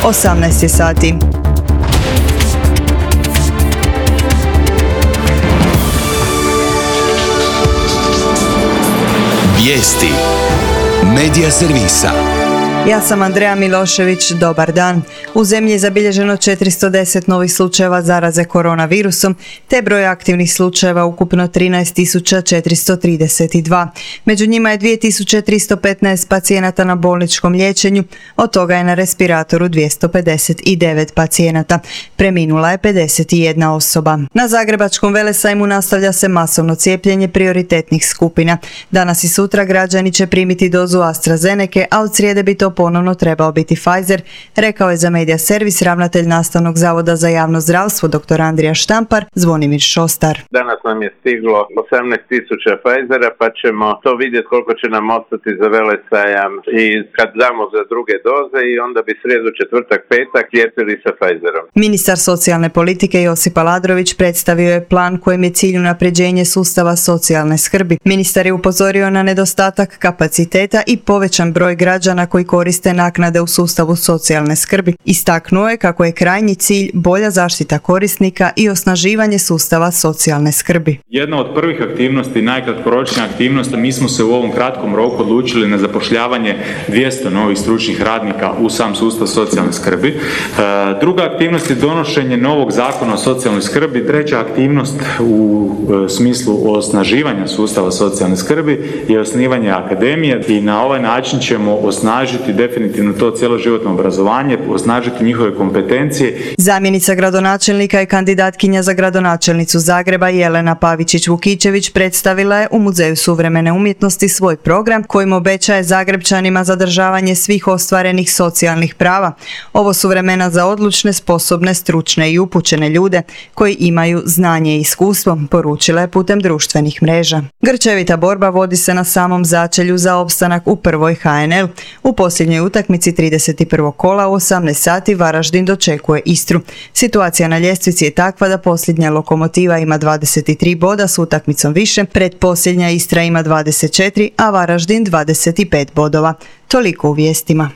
18 je sati. Vijesti Medija servisa. Ja sam Andreja Milošević, dobar dan. U zemlji je zabilježeno 410 novih slučajeva zaraze koronavirusom, te broj aktivnih slučajeva ukupno 13.432. Među njima je 2315 pacijenata na bolničkom liječenju, od toga je na respiratoru 259 pacijenata. Preminula je 51 osoba. Na Zagrebačkom velesajmu nastavlja se masovno cijepljenje prioritetnih skupina. Danas i sutra građani će primiti dozu AstraZeneke, a od srijede bi to ponovno trebao biti Pfizer, rekao je za Medija servis ravnatelj Nastavnog zavoda za javno zdravstvo dr. Andrija Štampar, Zvonimir Šostar. Danas nam je stiglo 18.000 Pfizera, pa ćemo to vidjeti koliko će nam ostati za velesajam i kad damo za druge doze i onda bi srijedu, četvrtak, petak cijepili sa Pfizerom. Ministar socijalne politike Josip Aladrović predstavio je plan kojem je cilj unapređenje sustava socijalne skrbi. Ministar je upozorio na nedostatak kapaciteta i povećan broj građana koji koriste naknade u sustavu socijalne skrbi. Istaknuo je kako je krajnji cilj bolja zaštita korisnika i osnaživanje sustava socijalne skrbi. Jedna od prvih aktivnosti, najkratkoročnija aktivnost, mi smo se u ovom kratkom roku odlučili na zapošljavanje 200 novih stručnih radnika u sam sustav socijalne skrbi. Druga aktivnost je donošenje novog zakona o socijalnoj skrbi. Treća aktivnost u smislu osnaživanja sustava socijalne skrbi je osnivanje akademije i na ovaj način ćemo osnažiti definitivno to cjeloživotno obrazovanje, osnažiti njihove kompetencije. Zamjenica gradonačelnika i kandidatkinja za gradonačelnicu Zagreba Jelena Pavičić-Vukičević predstavila je u Muzeju suvremene umjetnosti svoj program kojim obećaje Zagrebčanima zadržavanje svih ostvarenih socijalnih prava. Ovo su vremena za odlučne, sposobne, stručne i upućene ljude koji imaju znanje i iskustvo, poručila je putem društvenih mreža. Grčevita borba vodi se na samom začelju za opstanak u prvoj HNL. U posljednjoj utakmici 31. kola u 18 sati Varaždin dočekuje Istru. Situacija na ljestvici je takva da posljednja Lokomotiva ima 23 boda s utakmicom više, pretposljednja Istra ima 24, a Varaždin 25 bodova. Toliko u vijestima.